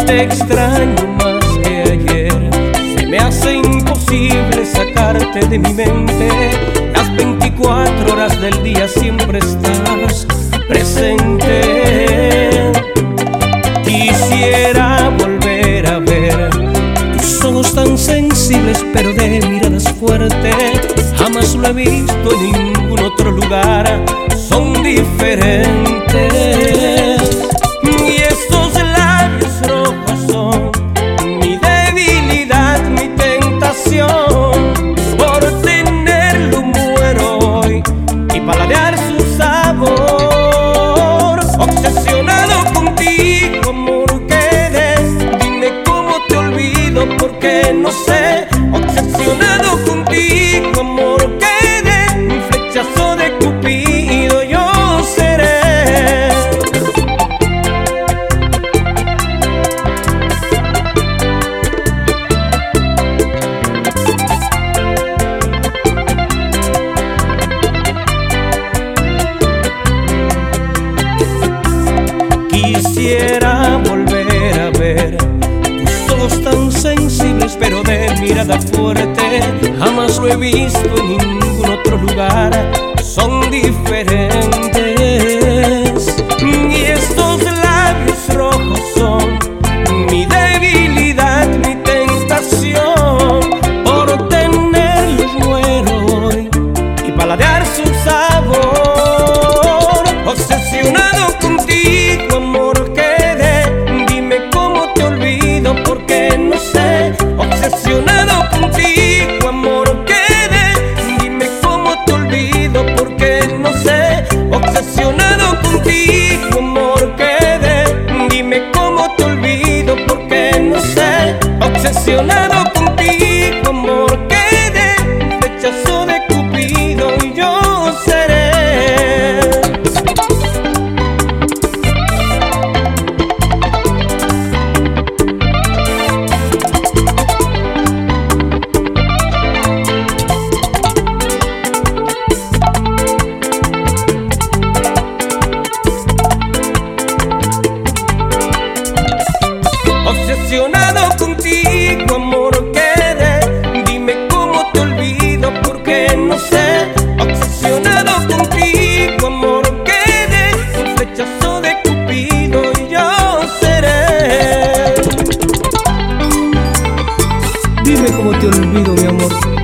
te extraño más que ayer. Se me hace imposible sacarte de mi mente. Las 24 horas del día siempre estás presente. Quisiera volver a ver tus ojos tan sensibles pero de miradas fuertes. Jamás lo he visto en ningún otro lugar, son diferentes. Y esos labios rojos son mi debilidad, mi tentación. Por tenerlo muero hoy y paladear su sabor. Obsesionado contigo, amor, quedé. Dime cómo te olvido porque no sé. Obsesionado contigo, amor, quedé. Un flechazo de Cupido yo seré. Quisiera volver a ver tus ojos tan sensibles pero de mirada fuerte. Jamás lo he visto en ningún otro lugar, son diferentes. Y estos labios rojos son mi debilidad, mi tentación. Por tenerlos muero hoy y paladear su sabor. Obsesionado contigo, amor, quedé. Dime cómo te olvido porque no sé. Obsesionado contigo, amor, quedé. Dime cómo te olvido porque no sé. Obsesionado contigo, amor, quedé. Dime cómo te olvido porque no sé. Obsesionado contigo, amor, quedé. Flechazo de Cupido y yo seré. Obsesionado contigo, amor, quedé. Dime cómo te olvido porque no sé. Obsesionado contigo, amor, quedé. Un flechazo de Cupido y yo seré. Dime cómo te olvido, mi amor.